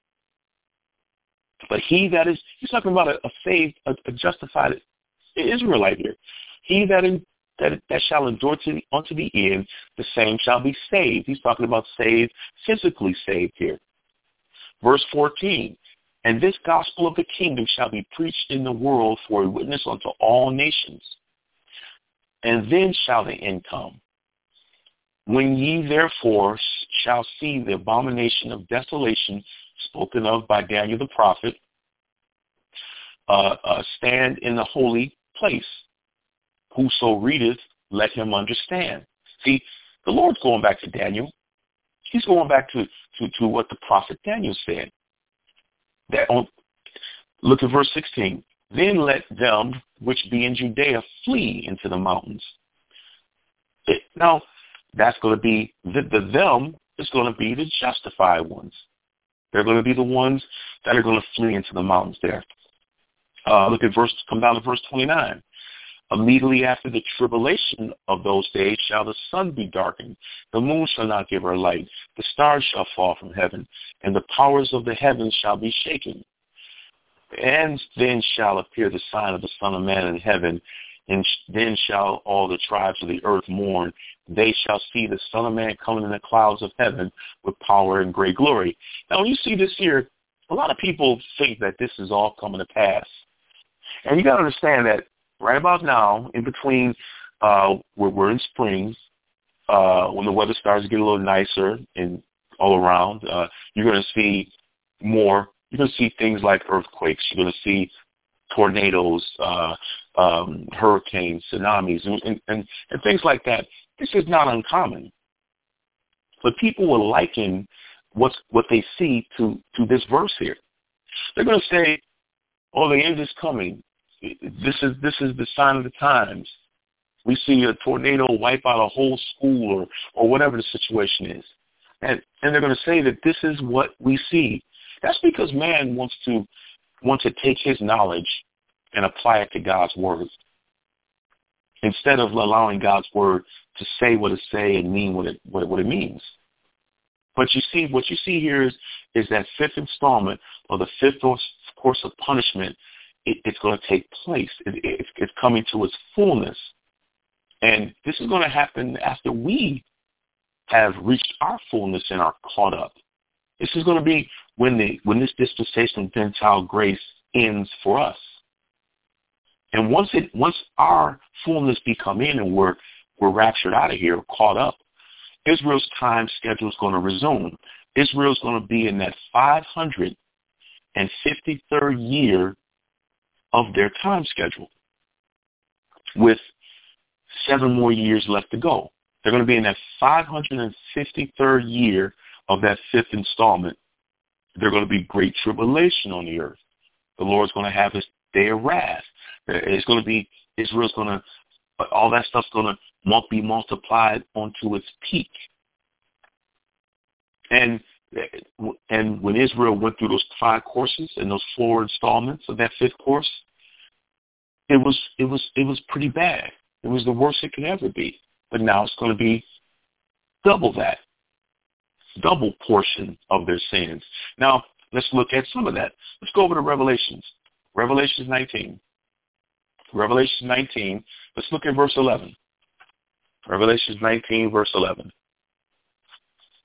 But he that is, he's talking about a, a saved, a, a justified Israelite here. He that, in, that that shall endure to the, unto the end, the same shall be saved. He's talking about saved, physically saved here. Verse fourteen, and this gospel of the kingdom shall be preached in the world for a witness unto all nations. And then shall the end come. When ye therefore shall see the abomination of desolation spoken of by Daniel the prophet uh, uh, stand in the holy place, whoso readeth, let him understand. See, the Lord's going back to Daniel. He's going back to, to, to what the prophet Daniel said. That on, look at verse sixteen. Then let them which be in Judea flee into the mountains. It, now, that's going to be, the, the them is going to be the justified ones. They're going to be the ones that are going to flee into the mountains there. Uh, look at verse, come down to verse twenty-nine. Immediately after the tribulation of those days shall the sun be darkened, the moon shall not give her light, the stars shall fall from heaven, and the powers of the heavens shall be shaken. And then shall appear the sign of the Son of Man in heaven, and then shall all the tribes of the earth mourn. They shall see the Son of Man coming in the clouds of heaven with power and great glory. Now, when you see this here, a lot of people think that this is all coming to pass. And you got to understand that right about now, in between, uh, we're, we're in spring, uh, when the weather starts to get a little nicer and all around, uh, you're going to see more. You're going to see things like earthquakes. You're going to see tornadoes, uh, um, hurricanes, tsunamis, and, and, and, and things like that. This is not uncommon. But people will liken what's, what they see to, to this verse here. They're going to say, oh, the end is coming. This is this is the sign of the times. We see a tornado wipe out a whole school or, or whatever the situation is. And, and they're going to say that this is what we see. That's because man wants to wants to take his knowledge and apply it to God's word, instead of allowing God's word to say what it say and mean what it what it, what it means. But you see, what you see here is, is that fifth installment or the fifth course of punishment. It, it's going to take place. It, it, it's coming to its fullness. And this is going to happen after we have reached our fullness and are caught up. This is going to be when the when this dispensation of Gentile grace ends for us. And once it once our fullness become in and we're we're raptured out of here, caught up, Israel's time schedule is going to resume. Israel's going to be in that five hundred fifty-third year of their time schedule, with seven more years left to go. They're going to be in that five hundred fifty-third year of that fifth installment. They're going to be great tribulation on the earth. The Lord's going to have his day of wrath. It's going to be, Israel's going to, all that stuff's going to be multiplied onto its peak. And and when Israel went through those five courses and those four installments of that fifth course, it was it was it was pretty bad. It was the worst it could ever be. But now it's going to be double that, double portion of their sins. Now let's look at some of that. Let's go over to Revelations. Revelations nineteen. Revelation nineteen. Let's look at verse eleven. Revelation nineteen, verse eleven.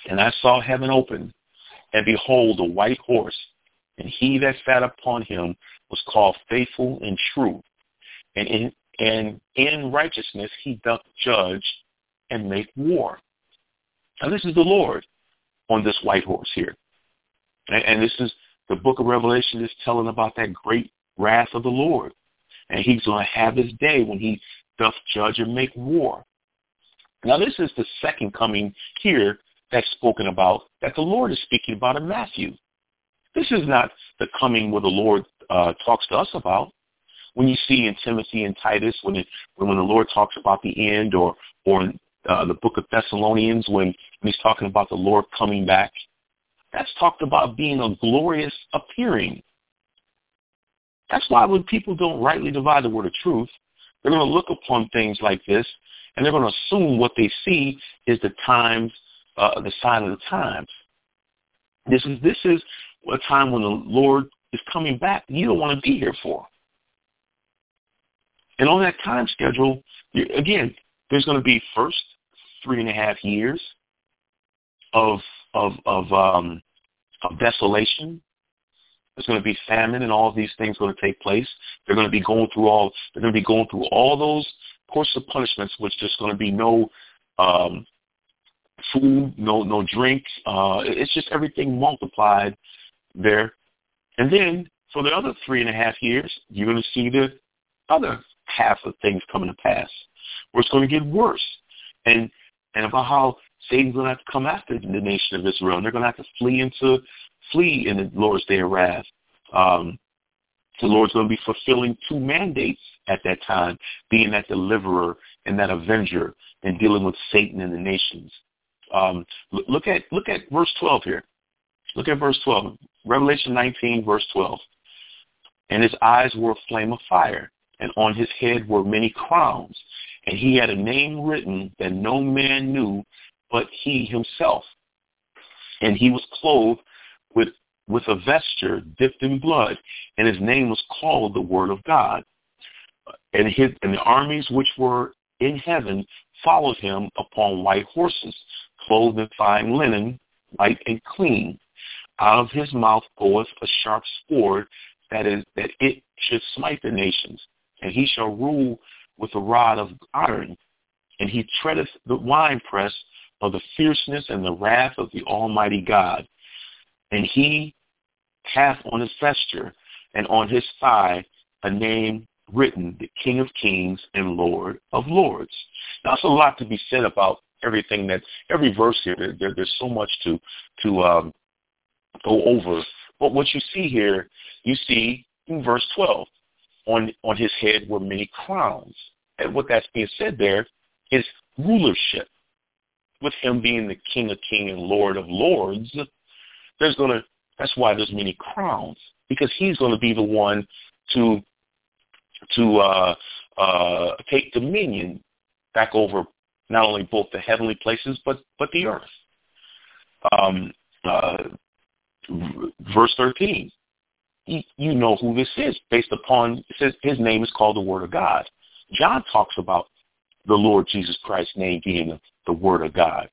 And I saw heaven open, and behold, a white horse, and he that sat upon him was called Faithful and True, and in and in righteousness he doth judge and make war. Now this is the Lord on this white horse here. And, and this is the book of Revelation is telling about that great wrath of the Lord. And he's going to have his day when he doth judge and make war. Now this is the second coming here that's spoken about, that the Lord is speaking about in Matthew. This is not the coming where the Lord uh, talks to us about. When you see in Timothy and Titus, when it, when, when the Lord talks about the end, or or in uh, the book of Thessalonians, when, when he's talking about the Lord coming back, that's talked about being a glorious appearing. That's why when people don't rightly divide the word of truth, they're going to look upon things like this, and they're going to assume what they see is the times, uh, the sign of the times. This is this is a time when the Lord is coming back you don't want to be here for. And on that time schedule, again, there's going to be first three and a half years of of of um, of desolation. There's going to be famine, and all of these things going to take place. They're going to be going through all. They're going to be going through all those course of punishments, which there's going to be no um, food, no no drink. Uh, it's just everything multiplied there. And then for the other three and a half years, you're going to see the other half of things coming to pass, where it's going to get worse. And and about how Satan's going to have to come after the nation of Israel, and they're going to have to flee into flee in the Lord's day of wrath. Um, the Lord's going to be fulfilling two mandates at that time, being that deliverer and that avenger, and dealing with Satan and the nations. Um, look at look at verse twelve here. Look at verse twelve, Revelation nineteen, verse twelve. And his eyes were a flame of fire, and on his head were many crowns, and he had a name written that no man knew but he himself. And he was clothed with with a vesture dipped in blood, and his name was called the Word of God. And his and the armies which were in heaven followed him upon white horses, clothed in fine linen, white and clean. Out of his mouth goeth a sharp sword, that is, that it should smite the nations. And he shall rule with a rod of iron, and he treadeth the winepress of the fierceness and the wrath of the Almighty God. And he hath on his vesture and on his thigh a name written, the King of Kings and Lord of Lords. Now, there's a lot to be said about everything that every verse here. There, there, there's so much to to um, go over. But what you see here, you see in verse twelve, on on his head were many crowns, and what that's being said there is rulership. With him being the King of Kings and Lord of Lords, there's gonna. That's why there's many crowns, because he's going to be the one to to uh, uh, take dominion back over not only both the heavenly places but but the earth. Um, uh, verse thirteen, you, you know who this is based upon, it says his name is called the Word of God. John talks about the Lord Jesus Christ's name being the, the Word of God.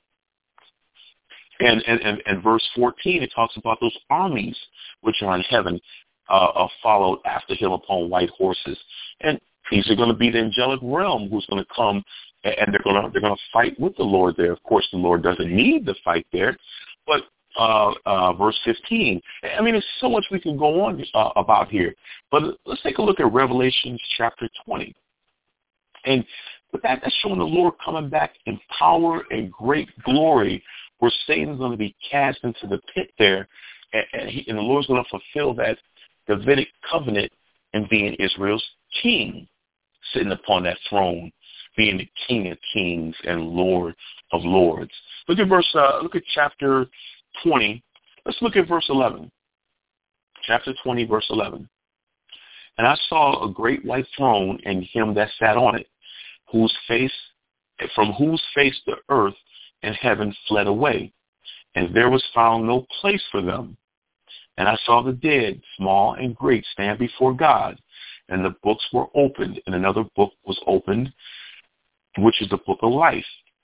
And, and, and, and verse fourteen, it talks about those armies which are in heaven uh, are followed after him upon white horses. And these are going to be the angelic realm who's going to come, and they're going to they're going to fight with the Lord there. Of course, the Lord doesn't need the fight there, but uh, uh, verse fifteen. I mean, there's so much we can go on uh, about here. But let's take a look at Revelation chapter twenty. And with that, that's showing the Lord coming back in power and great glory, where Satan's going to be cast into the pit there, and, and, he, and the Lord's going to fulfill that Davidic covenant and being Israel's king, sitting upon that throne, being the King of Kings and Lord of Lords. Look at verse. Uh, look at chapter twenty. Let's look at verse eleven. Chapter twenty, verse eleven. And I saw a great white throne, and him that sat on it, whose face, from whose face the earth and heaven fled away, and there was found no place for them. And I saw the dead, small and great, stand before God, and the books were opened, and another book was opened, which is the book of life.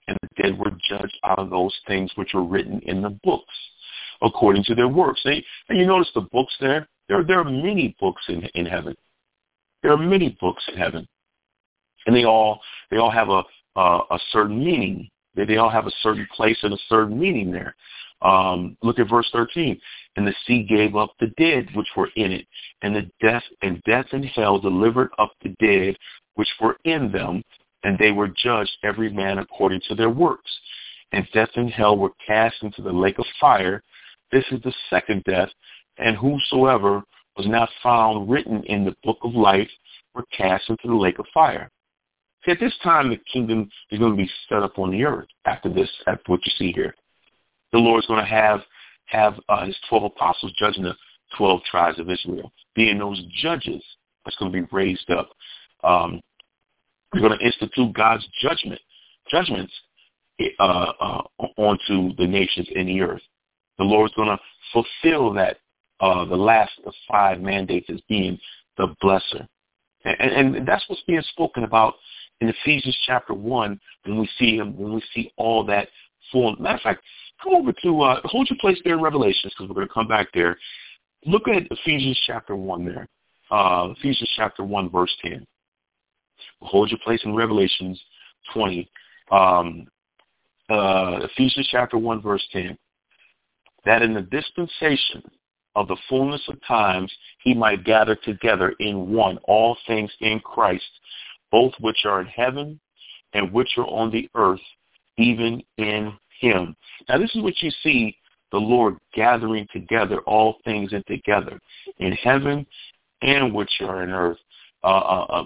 and the dead were judged out of those things which were written in the books, according to their works. And you notice the books there? There, there are many books in, in heaven. There are many books in heaven. And they all they all have a a, a certain meaning. They, they all have a certain place and a certain meaning there. Um, look at verse thirteen. And the sea gave up the dead which were in it, and the death and death and hell delivered up the dead which were in them, and they were judged every man according to their works. And death and hell were cast into the lake of fire. This is the second death, and whosoever was not found written in the book of life were cast into the lake of fire. See, at this time, the kingdom is going to be set up on the earth after this, after what you see here. The Lord's going to have have uh, his twelve apostles judging the twelve tribes of Israel, being those judges that's going to be raised up. Um, we're going to institute God's judgment, judgments uh, uh, onto the nations in the earth. The Lord's going to fulfill that, uh, the last of five mandates as being the blesser. And, and that's what's being spoken about in Ephesians chapter one when we see him, when we see all that full. Matter of fact, come over to, uh, hold your place there in Revelations because we're going to come back there. Look at Ephesians chapter one there. Uh, Ephesians chapter one, verse ten. Hold your place in Revelations twenty. Um, uh, Ephesians chapter one, verse ten. That in the dispensation of the fullness of times he might gather together in one all things in Christ, both which are in heaven and which are on the earth, even in him. Now this is what you see, the Lord gathering together all things in together in heaven and which are in earth. Uh, uh,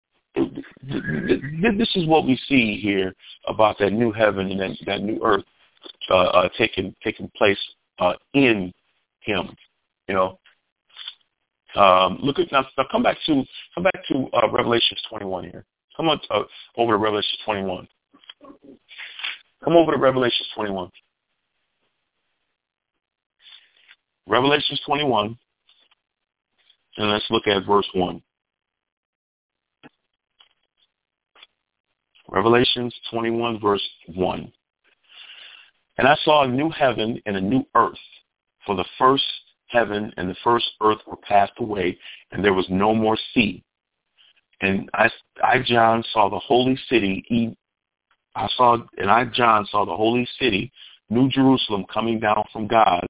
this is what we see here about that new heaven and that, that new earth uh, uh, taking taking place uh, in him. You know, um, look at now. now come back to come back to uh, Revelations twenty-one here. Come on uh, over to Revelations twenty-one. Come over to Revelations twenty-one. Revelations twenty-one, and let's look at verse one. Revelations twenty-one, verse one. And I saw a new heaven and a new earth, for the first heaven and the first earth were passed away, and there was no more sea. And I, I John, saw the holy city, I saw, and I, John, saw the holy city, New Jerusalem, coming down from God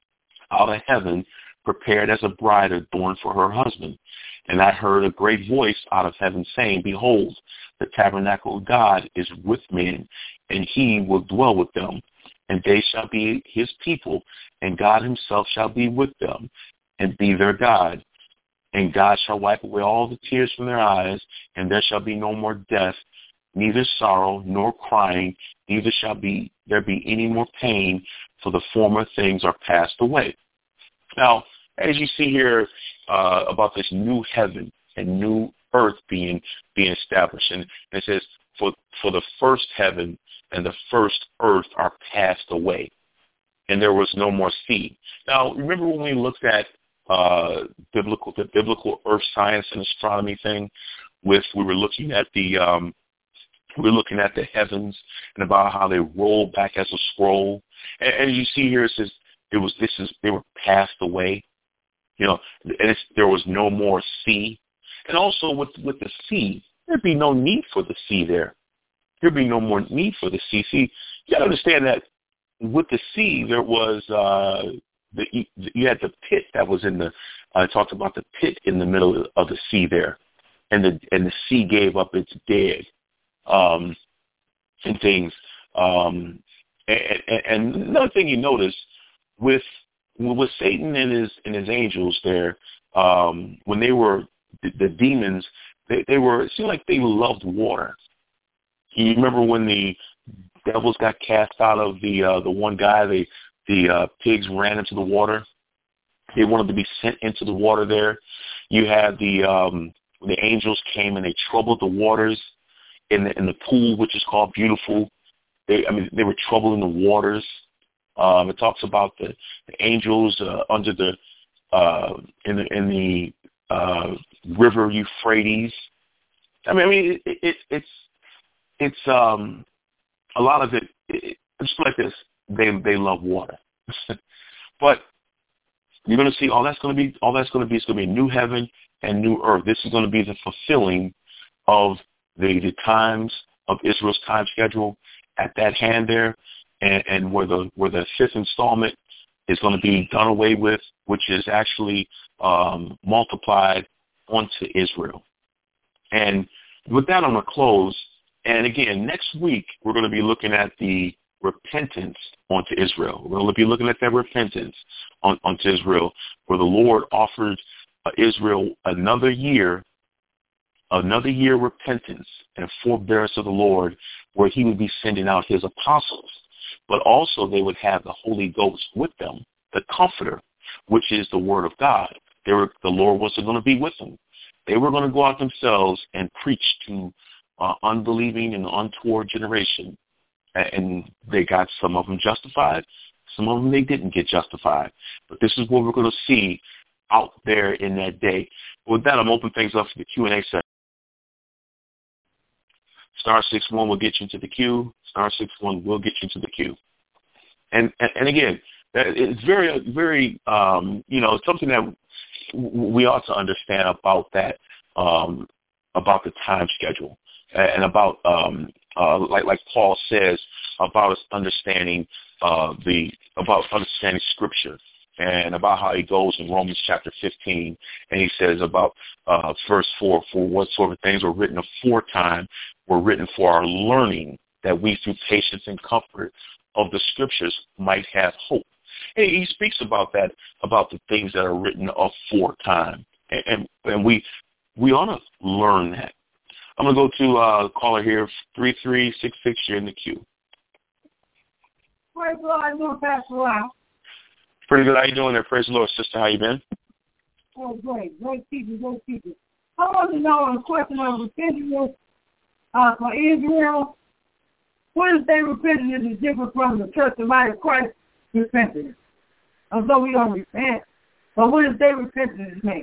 out of heaven, prepared as a bride adorned for her husband. And I heard a great voice out of heaven saying, Behold, the tabernacle of God is with men, and he will dwell with them. And they shall be his people, and God himself shall be with them, and be their God. And God shall wipe away all the tears from their eyes, and there shall be no more death, neither sorrow nor crying, neither shall be there be any more pain, for the former things are passed away. Now, as you see here uh, about this new heaven and new earth being being established, and it says, for for the first heaven and the first earth are passed away, and there was no more sea. Now, remember when we looked at uh, biblical the biblical earth science and astronomy thing, with we were looking at the um, we were looking at the heavens and about how they roll back as a scroll, and, and you see here it says it was this is they were passed away, you know, and it's, there was no more sea, and also with with the sea, there'd be no need for the sea there. There'd be no more need for the sea. See, you got to understand that with the sea, there was uh, the you had the pit that was in the. I uh, talked about the pit in the middle of the sea there, and the and the sea gave up its dead, um, and things. Um, and, and, and another thing you notice with with Satan and his and his angels there, um, when they were the, the demons, they, they were. It seemed like they loved water. You remember when the devils got cast out of the uh, the one guy, the the uh, pigs ran into the water. They wanted to be sent into the water there. You had the um, when the angels came and they troubled the waters in the in the pool, which is called Beautiful. They I mean they were troubling the waters. Um, it talks about the, the angels uh, under the uh, in the in the uh, river Euphrates. I mean I mean it, it, it's It's um, a lot of it, it just like this, they they love water. But you're going to see all that's going to be, all that's going to be, it's going to be a new heaven and new earth. This is going to be the fulfilling of the, the times of Israel's time schedule at that hand there, and, and where the where the fifth installment is going to be done away with, which is actually um, multiplied onto Israel. And with that, I'm going to close. And again, next week, we're going to be looking at the repentance onto Israel. We're going to be looking at that repentance on, onto Israel, where the Lord offered uh, Israel another year, another year of repentance and forbearance of the Lord, where he would be sending out his apostles. But also they would have the Holy Ghost with them, the Comforter, which is the Word of God. They were, the Lord wasn't going to be with them. They were going to go out themselves and preach to uh, unbelieving and untoward generation. And they got some of them justified. Some of them they didn't get justified. But this is what we're going to see out there in that day. With that, I'm opening things up for the Q and A session. Star six one will get you into the queue. Star six one will get you into the queue. And and, and again, it's very, very, um, you know, something that we ought to understand about that, um, about the time schedule, and about, um, uh, like like Paul says, about us understanding uh, the about understanding Scripture, and about how he goes in Romans chapter fifteen, and he says about uh, verse four, for what sort of things were written aforetime were written for our learning, that we through patience and comfort of the Scriptures might have hope. And he speaks about that, about the things that are written aforetime, and, and, and we we ought to learn that. I'm going to go to uh, caller here, three three six six, you're in the queue. Praise the Lord, I'm going to pass a while. Pretty good. How you doing there? Praise the Lord, sister. How you been? Oh, great. Great people, great people. I want to know on the question of repentance uh, for Israel. What is their repentance is different from the Church of Mighty Christ repentance? Although we don't repent, but what is their repentance make?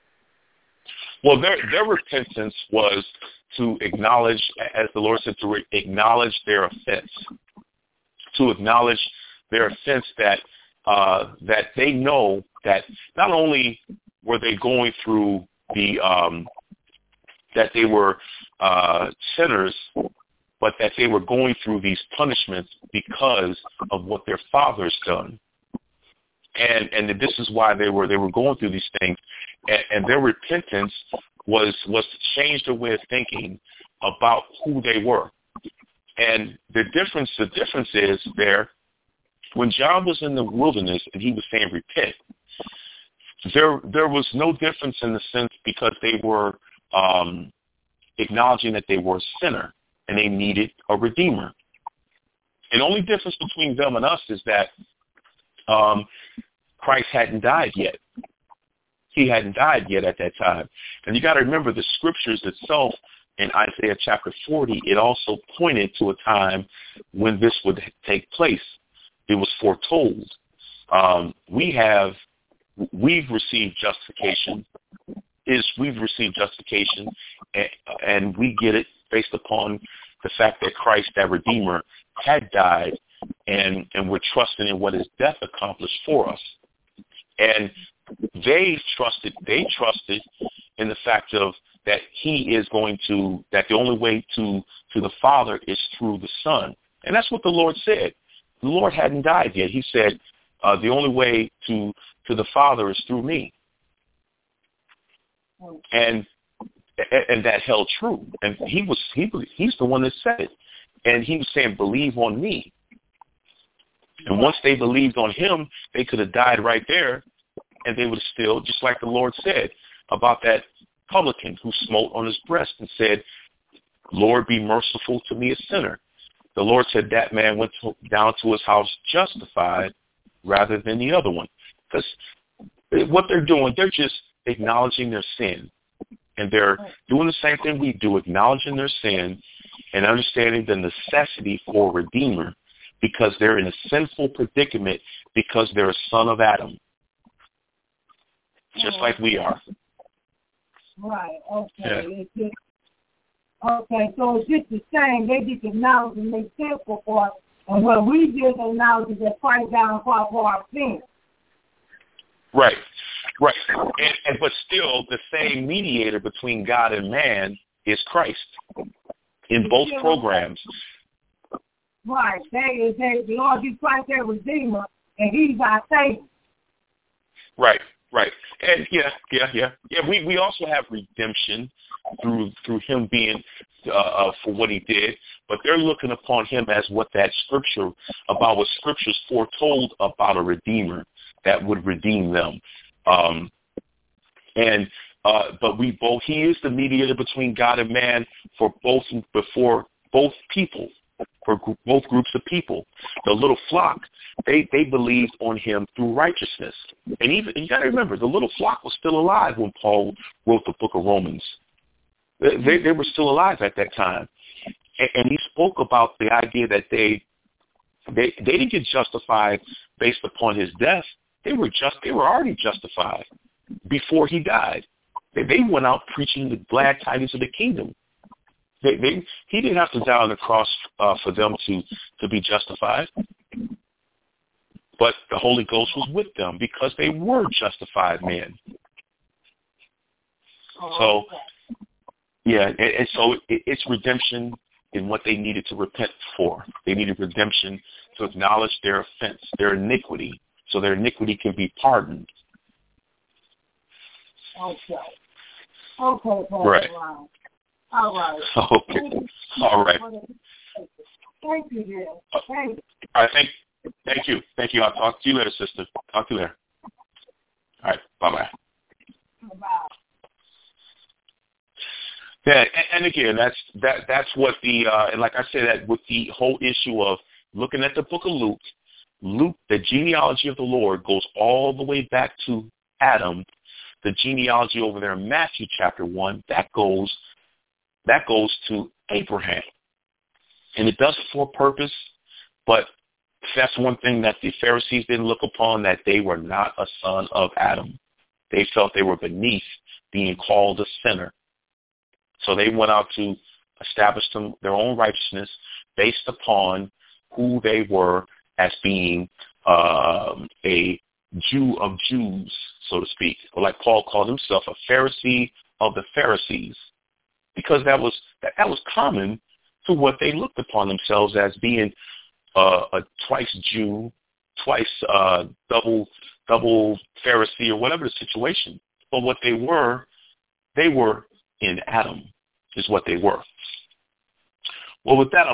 Well, their their repentance was to acknowledge, as the Lord said, to acknowledge their offense, to acknowledge their offense that uh, that they know that not only were they going through the um, that they were uh, sinners, but that they were going through these punishments because of what their fathers done. And and this is why they were they were going through these things, and, and their repentance was was to change their way of thinking about who they were. And the difference the difference is there, when John was in the wilderness and he was saying repent, there there was no difference in the sense because they were um, acknowledging that they were a sinner and they needed a redeemer. And the only difference between them and us is that um, Christ hadn't died yet. He hadn't died yet at that time. And you got to remember the scriptures itself in Isaiah chapter forty, it also pointed to a time when this would take place. It was foretold. Um, we have, we've received justification. Is we've received justification, and, and we get it based upon the fact that Christ, that Redeemer, had died, and, and we're trusting in what his death accomplished for us. And they trusted, they trusted in the fact of that he is going to, that the only way to, to the Father is through the Son. And that's what the Lord said. The Lord hadn't died yet. He said, uh, the only way to, to the Father is through me. And and that held true. And he was he he's the one that said it. And he was saying, believe on me. And once they believed on him, they could have died right there, and they would have still, just like the Lord said about that publican who smote on his breast and said, Lord, be merciful to me, a sinner. The Lord said that man went to, down to his house justified rather than the other one. Because what they're doing, they're just acknowledging their sin. And they're doing the same thing we do, acknowledging their sin and understanding the necessity for a Redeemer because they're in a sinful predicament because they're a son of Adam, just like we are. Right, okay. Yeah. It's just, Okay, so it's just the same. They just acknowledge and make sinful for us. And what we just acknowledge is that Christ died on the cross for our sins. Right, right. And, and but still, the same mediator between God and man is Christ in both programs. Right. They is the Lord Jesus Christ, their Redeemer, and He's our Savior. Right, right. And yeah, yeah, yeah, yeah. We we also have redemption through through Him being uh, uh, for what He did, but they're looking upon Him as what that scripture about what scriptures foretold about a Redeemer that would redeem them. Um, and uh, but we both He is the mediator between God and man for both before both people. For both groups of people. The little flock, they, they believed on Him through righteousness. And even you got to remember, the little flock was still alive when Paul wrote the book of Romans. They, they, they were still alive at that time. And, and he spoke about the idea that they, they they didn't get justified based upon His death. They were just they were already justified before He died. They, they went out preaching the glad tidings of the kingdom. They, they, he didn't have to die on the cross uh, for them to, to be justified. But the Holy Ghost was with them because they were justified men. So, yeah, and, and so it, it's redemption in what they needed to repent for. They needed redemption to acknowledge their offense, their iniquity, so their iniquity can be pardoned. Okay. Okay. Right. Wow. All right. Okay. All right. Thank you, dear. Thank you. All right. Thank, thank you. Thank you. I'll talk to you later, sister. Talk to you later. All right. Bye-bye. Bye. Yeah, and, and again, that's that. That's what the uh, and like I said, that with the whole issue of looking at the book of Luke, Luke, the genealogy of the Lord goes all the way back to Adam. The genealogy over there in Matthew chapter one, that goes. That goes to Abraham. And it does it for a purpose, but that's one thing that the Pharisees didn't look upon, that they were not a son of Adam. They felt they were beneath being called a sinner. So they went out to establish them, their own righteousness based upon who they were as being um, a Jew of Jews, so to speak. Or like Paul called himself, a Pharisee of the Pharisees. Because that was that, that was common to what they looked upon themselves as being uh, a twice Jew, twice uh, double double Pharisee, or whatever the situation. But what they were, they were in Adam, is what they were. Well, with that,